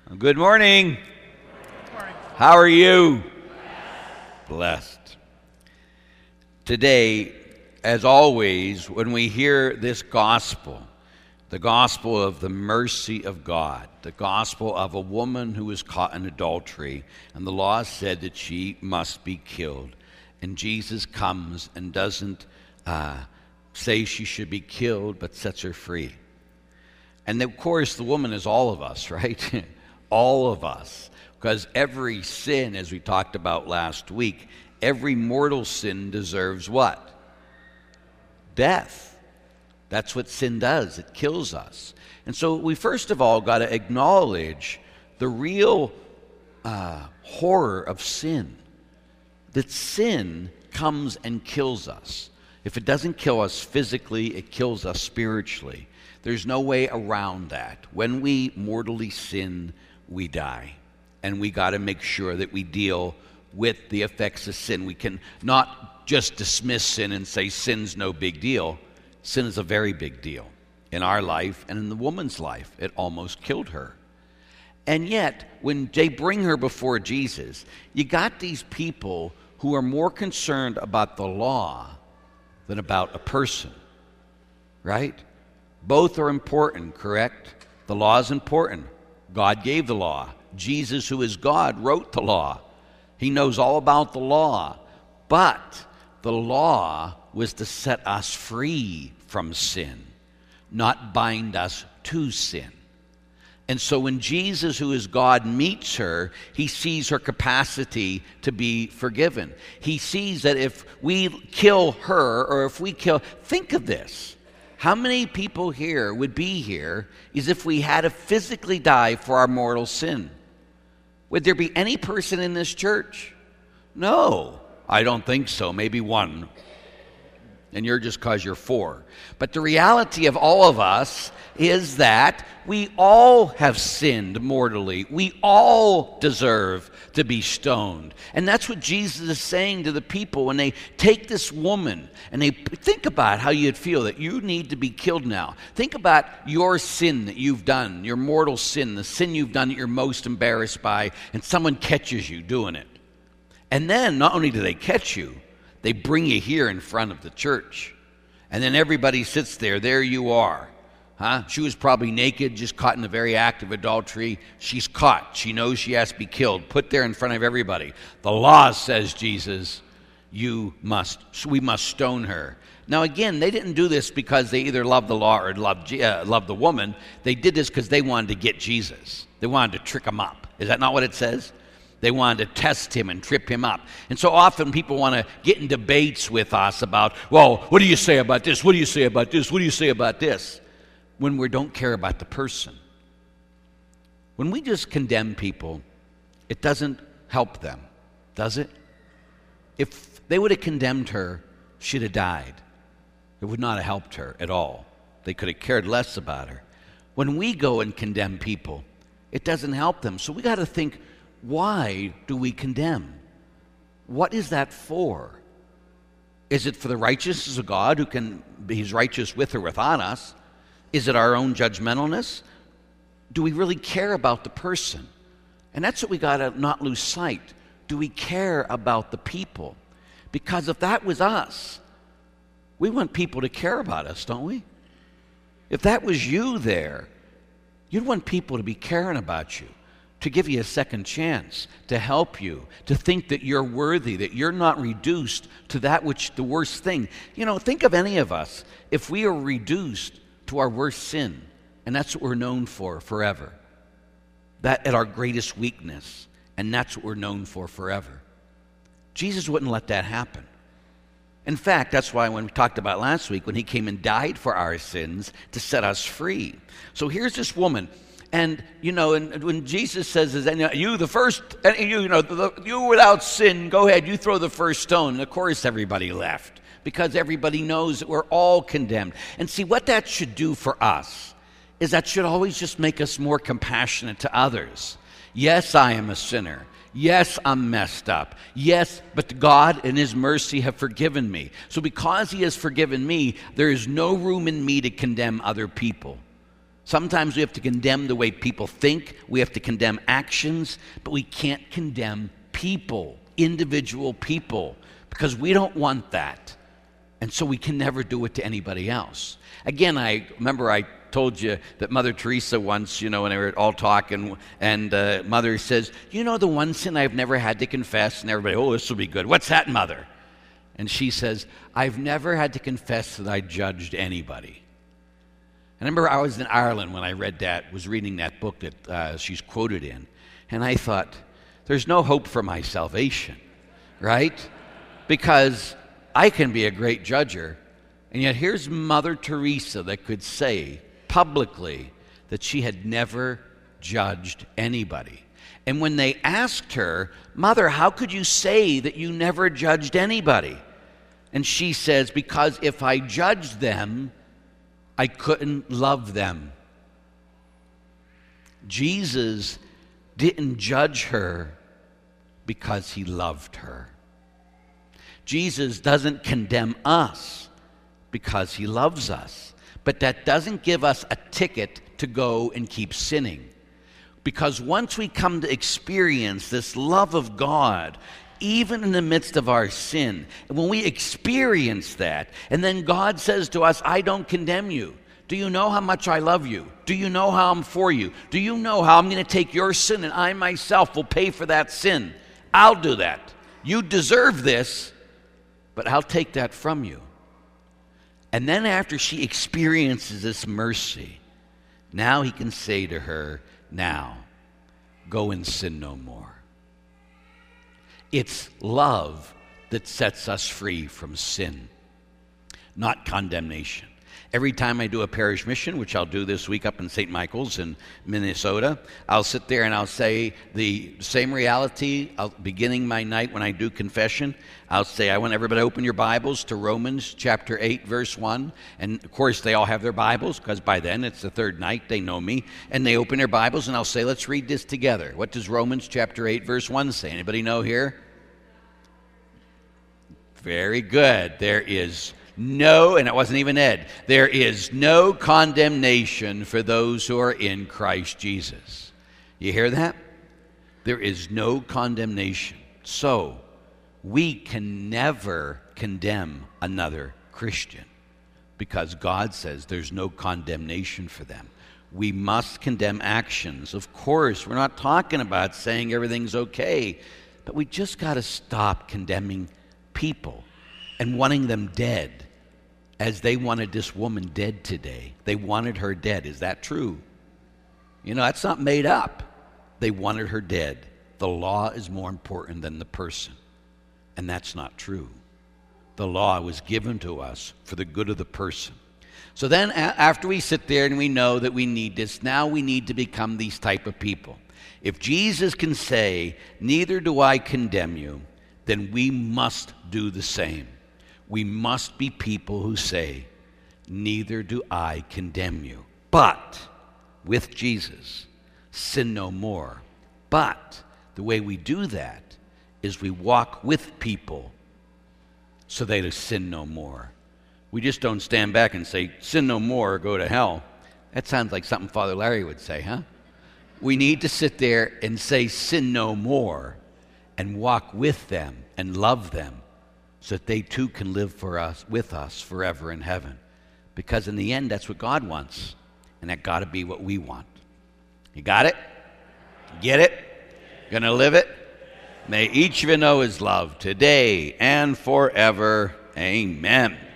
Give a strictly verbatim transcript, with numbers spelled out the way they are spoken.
Good morning. Good morning. How are you? Blessed. Blessed. Today, as always, when we hear this gospel, the gospel of the mercy of God, the gospel of a woman who was caught in adultery, and the law said that she must be killed, and Jesus comes and doesn't uh, say she should be killed, but sets her free. And of course, the woman is all of us, right? All of us. Because every sin, as we talked about last week, every mortal sin deserves what? Death. That's what sin does. It kills us. And so we first of all got to acknowledge the real uh, horror of sin. That sin comes and kills us. If it doesn't kill us physically, it kills us spiritually. There's no way around that. When we mortally sin, we die. And we got to make sure that we deal with the effects of sin. We can not just dismiss sin and say sin's no big deal. Sin is a very big deal in our life and in the woman's life. It almost killed her. And yet, when they bring her before Jesus, you got these people who are more concerned about the law than about a person, right? Both are important, correct? The law is important. God gave the law. Jesus, who is God, wrote the law. He knows all about the law. But the law was to set us free from sin, not bind us to sin. And so when Jesus, who is God, meets her, he sees her capacity to be forgiven. He sees that if we kill her, or if we kill... Think of this. How many people here would be here as if we had to physically die for our mortal sin? Would there be any person in this church? No, I don't think so. Maybe one. And you're just because you're four. But the reality of all of us is that we all have sinned mortally. We all deserve to be stoned. And that's what Jesus is saying to the people when they take this woman and they think about how you'd feel that you need to be killed now. Think about your sin that you've done, your mortal sin, the sin you've done that you're most embarrassed by, and someone catches you doing it. And then not only do they catch you, they bring you here in front of the church. And then everybody sits there. There you are. Huh? She was probably naked, just caught in the very act of adultery. She's caught. She knows she has to be killed. Put there in front of everybody. The law says, Jesus, you must, we must stone her. Now again, they didn't do this because they either loved the law or loved, uh, loved the woman. They did this because they wanted to get Jesus. They wanted to trick him up. Is that not what it says? They wanted to test him and trip him up. And so often people want to get in debates with us about, well, what do you say about this? What do you say about this? What do you say about this? When we don't care about the person. When we just condemn people, it doesn't help them, does it? If they would have condemned her, she'd have died. It would not have helped her at all. They could have cared less about her. When we go and condemn people, it doesn't help them. So we got to think, why do we condemn? What is that for? Is it for the righteousness of God, who can, he's righteous with or without us? Is it our own judgmentalness? Do we really care about the person? And that's what we got to not lose sight. Do we care about the people? Because if that was us, we want people to care about us, don't we? If that was you there, you'd want people to be caring about you, to give you a second chance, to help you, to think that you're worthy, that you're not reduced to that which the worst thing. You know, think of any of us. If we are reduced to our worst sin, and that's what we're known for forever, that at our greatest weakness, and that's what we're known for forever. Jesus wouldn't let that happen. In fact, that's why when we talked about last week, when he came and died for our sins to set us free. So here's this woman. And, you know, and when Jesus says, you the first, you, you know, the, you without sin, go ahead, you throw the first stone. And of course, everybody left because everybody knows that we're all condemned. And see, what that should do for us is that should always just make us more compassionate to others. Yes, I am a sinner. Yes, I'm messed up. Yes, but God in his mercy have forgiven me. So because he has forgiven me, there is no room in me to condemn other people. Sometimes we have to condemn the way people think. We have to condemn actions, but we can't condemn people, individual people, because we don't want that. And so we can never do it to anybody else. Again, I remember I told you that Mother Teresa once, you know, when they were all talking, and uh, Mother says, you know, the one sin I've never had to confess, and everybody, oh, this will be good. What's that, Mother? And she says, I've never had to confess that I judged anybody. I remember I was in Ireland when I read that, was reading that book that uh, she's quoted in, and I thought, there's no hope for my salvation, right? Because I can be a great judger, and yet here's Mother Teresa that could say publicly that she had never judged anybody. And when they asked her, Mother, how could you say that you never judged anybody? And she says, because if I judged them, I couldn't love them. Jesus didn't judge her because he loved her. Jesus doesn't condemn us because he loves us. But that doesn't give us a ticket to go and keep sinning. Because once we come to experience this love of God, even in the midst of our sin, and when we experience that, and then God says to us, I don't condemn you. Do you know how much I love you? Do you know how I'm for you? Do you know how I'm going to take your sin and I myself will pay for that sin? I'll do that. You deserve this, but I'll take that from you. And then after she experiences this mercy, now he can say to her, now, go and sin no more. It's love that sets us free from sin, not condemnation. Every time I do a parish mission, which I'll do this week up in Saint Michael's in Minnesota, I'll sit there and I'll say the same reality. I'll, beginning my night when I do confession, I'll say, I want everybody to open your Bibles to Romans chapter eight, verse one. And, of course, they all have their Bibles because by then it's the third night. They know me. And they open their Bibles and I'll say, let's read this together. What does Romans chapter eight, verse one say? Anybody know here? Very good. There is no, and it wasn't even Ed, there is no condemnation for those who are in Christ Jesus. You hear that? There is no condemnation. So, we can never condemn another Christian because God says there's no condemnation for them. We must condemn actions. Of course, we're not talking about saying everything's okay, but we just got to stop condemning people and wanting them dead. As they wanted this woman dead today. They wanted her dead. Is that true? You know, that's not made up. They wanted her dead. The law is more important than the person. And that's not true. The law was given to us for the good of the person. So then a- after we sit there and we know that we need this, now we need to become these type of people. If Jesus can say, neither do I condemn you, then we must do the same. We must be people who say, neither do I condemn you. But with Jesus, sin no more. But the way we do that is we walk with people so they sin no more. We just don't stand back and say, sin no more or go to hell. That sounds like something Father Larry would say, huh? We need to sit there and say, sin no more, and walk with them and love them, so that they too can live for us, with us forever in heaven. Because in the end, that's what God wants. And that got to be what we want. You got it? Get it? Gonna live it? May each of you know his love today and forever. Amen.